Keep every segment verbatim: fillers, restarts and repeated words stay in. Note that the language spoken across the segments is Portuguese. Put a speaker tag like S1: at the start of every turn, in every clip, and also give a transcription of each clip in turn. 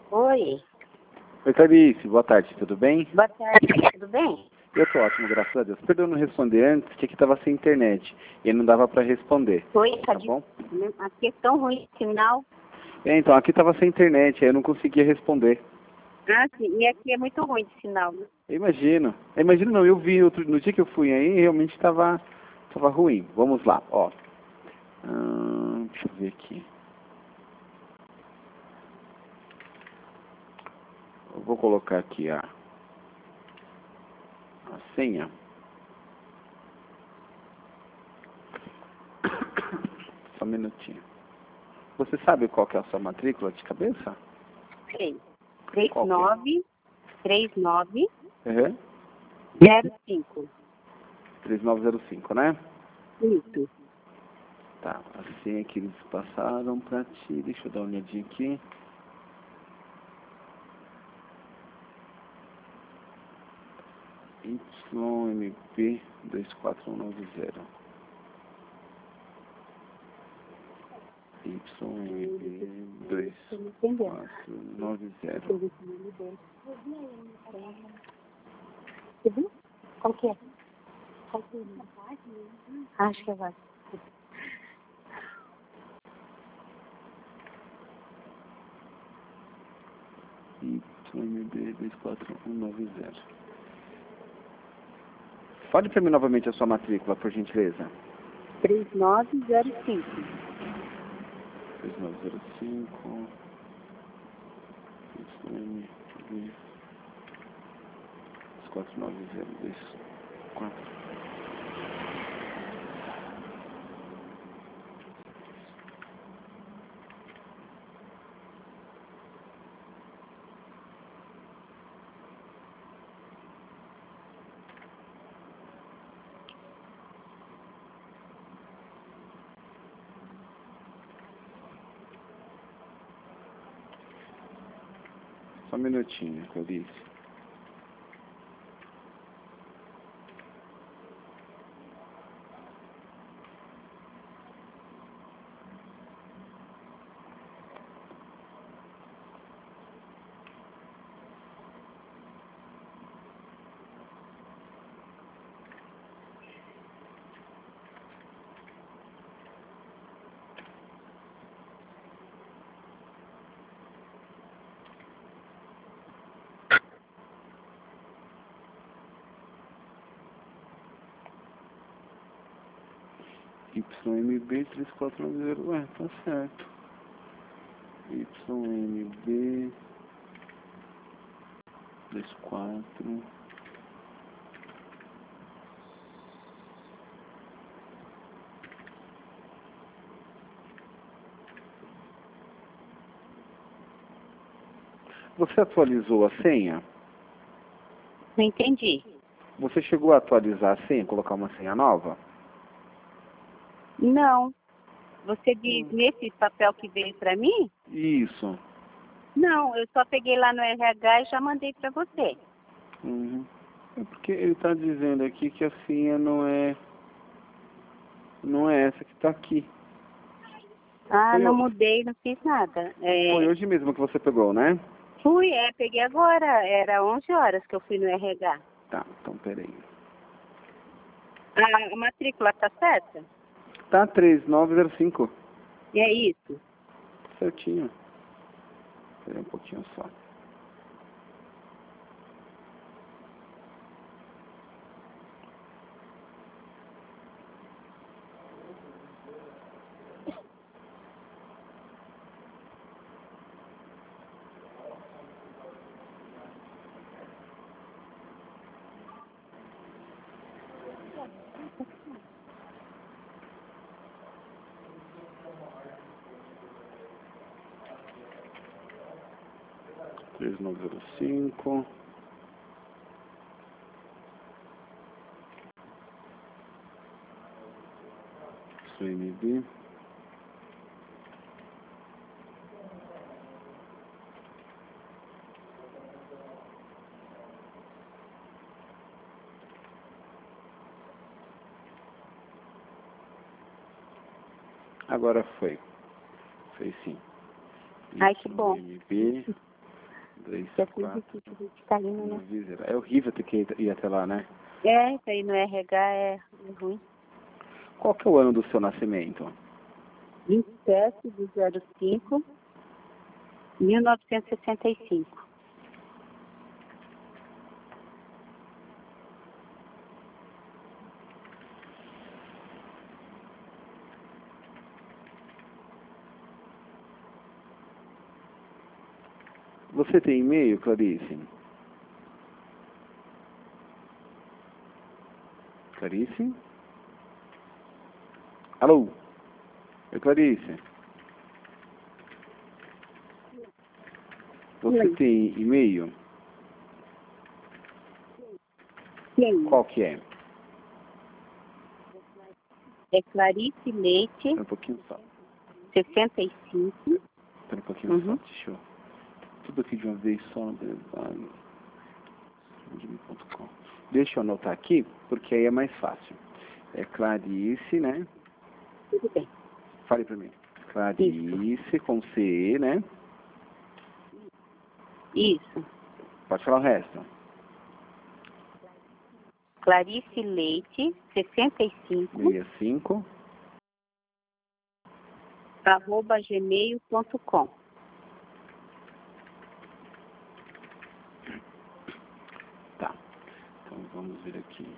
S1: Oi.
S2: Oi, Clarice. Boa tarde, tudo bem?
S1: Boa tarde, tudo bem?
S2: Eu tô ótimo, graças a Deus. Perdão não responder antes, que aqui tava sem internet e não dava para responder.
S1: Oi,
S2: Tá
S1: tá
S2: bom?
S1: de... Aqui é tão ruim o sinal.
S2: É, então, aqui tava sem internet, aí eu não conseguia responder.
S1: Ah, sim. E aqui é muito ruim de sinal, né?
S2: Eu imagino. Eu imagino não, eu vi outro, no dia que eu fui aí, realmente tava, tava ruim. Vamos lá, ó. Hum, deixa eu ver aqui. Eu vou colocar aqui a, a senha. Só um minutinho. Você sabe qual que é a sua matrícula de cabeça?
S1: Sei. três
S2: Qual que é?
S1: nove três nove
S2: Uhum.
S1: zero cinco.
S2: três nove zero cinco, né?
S1: Isso.
S2: Tá, a senha que eles passaram pra ti. Deixa eu dar uma olhadinha aqui. Y M P dois quatro um nove zero. Y M P dois quatro nove zero.
S1: Você viu? Qual que é? Qual que é? Acho que é vai.
S2: Y M B dois quatro um nove zero. Fale pra mim novamente a sua matrícula, por gentileza.
S1: três nove zero cinco.
S2: três nove zero cinco. Y M B dois quatro nove zero dois quatro. Só um minutinho, Clarice. Y M B três quatro nove zero. Ué, tá certo. Y M B dois quatro. Você atualizou a senha?
S1: Não entendi.
S2: Você chegou a atualizar a senha, colocar uma senha nova?
S1: Não. Você diz nesse papel que veio para mim?
S2: Isso.
S1: Não, eu só peguei lá no R H e já mandei para você.
S2: Uhum. É porque ele está dizendo aqui que a senha não é não é essa que está aqui.
S1: Ah,
S2: Foi,
S1: não
S2: ho-
S1: mudei, não fiz nada.
S2: foi
S1: É,
S2: hoje mesmo que você pegou, né?
S1: fui, é, peguei agora. Era onze horas que eu fui no R H.
S2: Tá, então peraí.
S1: A, a matrícula tá certa?
S2: Tá, três nove zero cinco.
S1: E é isso?
S2: Certinho. Peraí um pouquinho só. três nove zero cinco. C M B. Agora foi. Foi sim.
S1: Ai, que bom.
S2: Y M B três,
S1: Que é tudo
S2: quatro.
S1: que a gente tá indo, né?
S2: Visa. É horrível ter que ir até lá, né?
S1: É, isso aí no R H é, é ruim.
S2: Qual que é o ano do seu nascimento?
S1: vinte e sete de zero cinco, mil novecentos e sessenta e cinco.
S2: Você tem e-mail, Clarice? Clarice? Alô? Oi, Clarice? Você
S1: Oi.
S2: tem e-mail?
S1: Sim.
S2: Qual que é?
S1: É Clarice Leite,
S2: Espera um pouquinho só.
S1: sessenta e cinco.
S2: Espera um pouquinho
S1: Uhum.
S2: só. Deixa eu... Tudo aqui de uma vez só no design. ponto com. Deixa eu anotar aqui, porque aí é mais fácil. É Clarice, né?
S1: Tudo bem.
S2: Fale pra mim. Clarice com C, né?
S1: Isso.
S2: Pode falar o resto.
S1: Clarice Leite, sessenta e cinco,
S2: sessenta e cinco.
S1: arroba gmail ponto com.
S2: Tá. Então vamos ver aqui.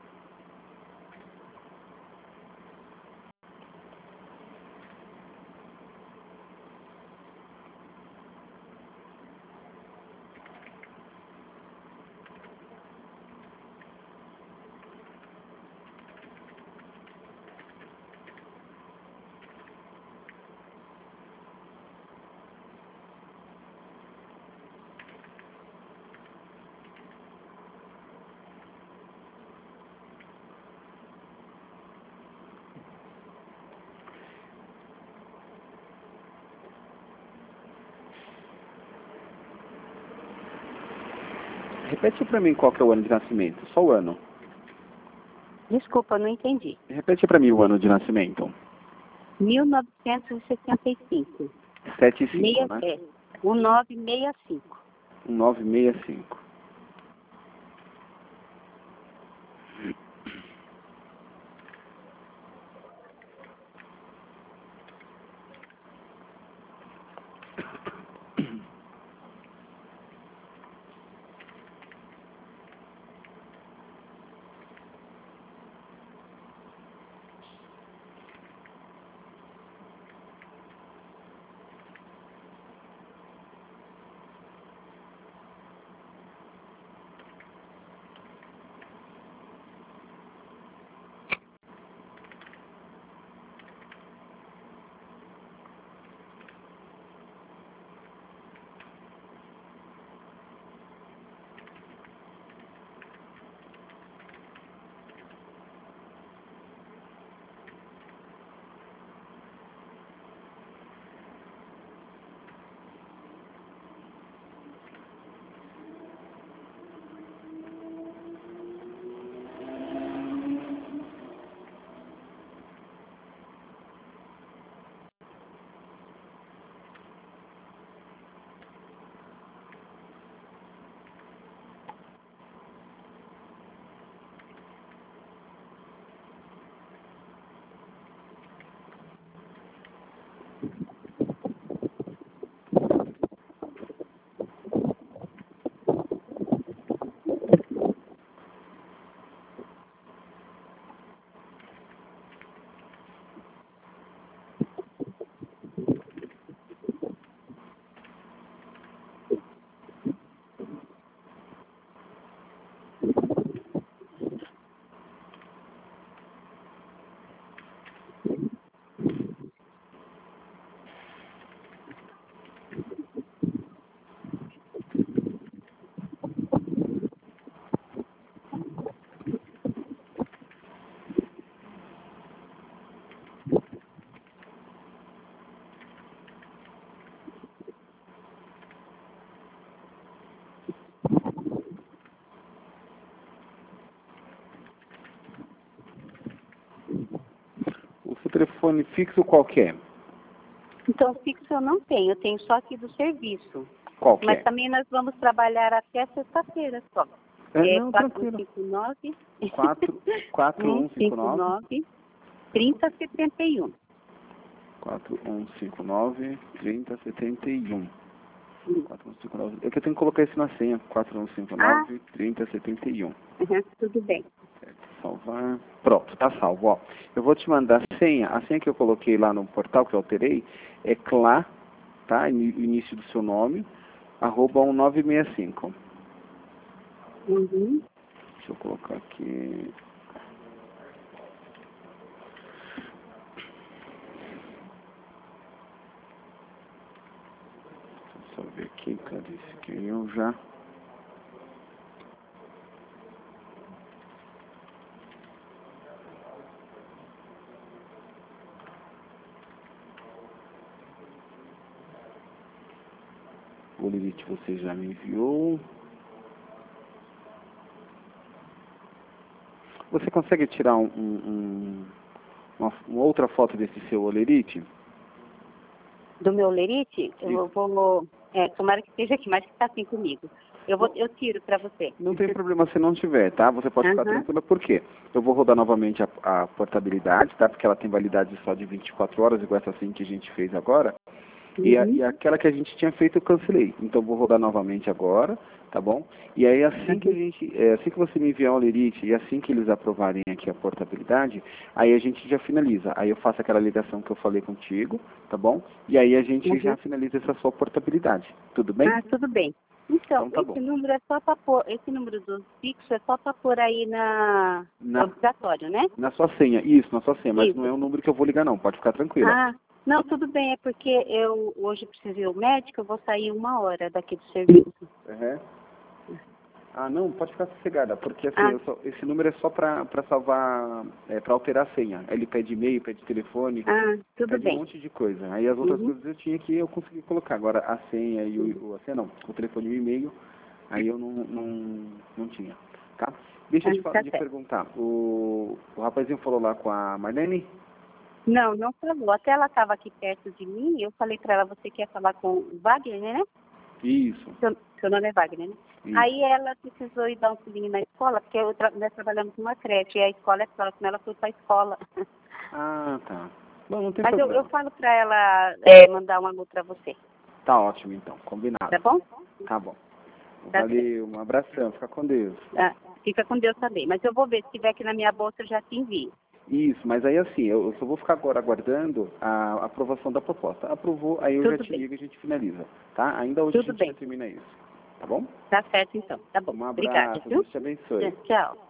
S2: Repete pra mim qual que é o ano de nascimento. Só o ano.
S1: Desculpa, não entendi.
S2: Repete pra mim o ano de nascimento.
S1: mil novecentos e sessenta e cinco.
S2: sete e cinco,
S1: Meia,
S2: né?
S1: é, mil novecentos e sessenta e cinco.
S2: um nove seis cinco. O seu telefone fixo qual que é?
S1: Então, fixo eu não tenho, eu tenho só aqui do serviço.
S2: Qual que
S1: Mas
S2: é?
S1: também nós vamos trabalhar até sexta-feira só.
S2: É,
S1: É
S2: não,
S1: quatro um
S2: tranquilo.
S1: cinco nove,
S2: quatro um cinco nove,
S1: trinta setenta e um.
S2: quatro um cinco nove, trinta setenta e um. quatro um cinco nove. É que eu tenho que colocar isso na senha. quatro um cinco nove, trinta setenta e um.
S1: Uhum, tudo bem.
S2: Salvar. Pronto, tá salvo. Ó, eu vou te mandar a senha. A senha que eu coloquei lá no portal, que eu alterei, é clá, tá? Ini- Início do seu nome, arroba um nove seis cinco.
S1: Uhum.
S2: Deixa eu colocar aqui. Deixa eu só ver aqui, Clarice, que eu já... O limite você já me enviou. Você consegue tirar um, um, um- uma, uma outra foto desse seu olerite?
S1: Do meu lerite, eu
S2: Isso.
S1: vou... É, tomara que esteja aqui, mas que está assim comigo. Eu, vou, eu tiro para você.
S2: Não tem problema se não tiver, tá? Você pode ficar
S1: Aham.
S2: tranquila, por quê? Eu vou rodar novamente a, a portabilidade, tá? Porque ela tem validade só de vinte e quatro horas, igual essa assim que a gente fez agora. E, a,
S1: Uhum.
S2: e aquela que a gente tinha feito eu cancelei. Então eu vou rodar novamente agora, tá bom? E aí assim que a gente, é, assim que você me enviar o lerite e assim que eles aprovarem aqui a portabilidade, aí a gente já finaliza. Aí eu faço aquela ligação que eu falei contigo, tá bom? E aí a gente
S1: Uhum.
S2: já finaliza essa sua portabilidade. Tudo bem?
S1: Ah, tudo bem. Então,
S2: Então tá
S1: esse
S2: bom.
S1: número é só para pôr, esse número do fixo é só para pôr aí na,
S2: Na-
S1: no obrigatório, né?
S2: Na sua senha, isso, na sua senha, mas
S1: Isso.
S2: não é o número que eu vou ligar não, pode ficar tranquila.
S1: Ah, não, tudo bem, é porque eu hoje preciso ir ao médico, eu vou sair uma hora daqui do serviço.
S2: Uhum. Ah, não, pode ficar sossegada, porque assim,
S1: Ah.
S2: eu só- esse número é só para salvar, é, para alterar a senha. Ele pede e-mail, pede telefone,
S1: Ah, tudo
S2: pede um
S1: bem.
S2: monte de coisa. Aí as outras
S1: Uhum.
S2: coisas eu tinha que eu consegui colocar. Agora a senha e o, o a senha não, o telefone e o e-mail, aí eu não, não, não tinha, tá? Deixa eu
S1: Ah,
S2: te, fa-
S1: tá
S2: te
S1: certo.
S2: perguntar, o, o rapazinho falou lá com a Marlene?
S1: Não, não falou. Até ela estava aqui perto de mim, eu falei para ela, você quer falar com o Wagner, né?
S2: Isso,
S1: Seu, seu nome é Wagner, né?
S2: isso.
S1: Aí ela precisou ir dar um pulinho na escola, porque eu tra nós trabalhamos numa creche, e a escola é próxima, ela foi para a escola.
S2: Ah, tá. Bom, não tem
S1: Mas eu,
S2: problema.
S1: eu falo para ela é, mandar um alô para você,
S2: Tá ótimo então, combinado.
S1: tá bom?
S2: Tá bom.
S1: Tá
S2: Valeu, um abração, fica com Deus.
S1: Ah, fica com Deus também. Mas eu vou ver, se tiver aqui na minha bolsa, eu já te envio.
S2: Isso, mas aí assim, eu, eu só vou ficar agora aguardando a aprovação da proposta. Aprovou, aí eu
S1: Tudo
S2: já te
S1: bem.
S2: ligo e a gente finaliza, tá? Ainda hoje
S1: Tudo
S2: a gente
S1: bem.
S2: já termina isso, tá bom?
S1: Tá certo, então. Tá bom.
S2: Um
S1: Obrigada,
S2: abraço,
S1: viu?
S2: Deus te abençoe.
S1: Tchau.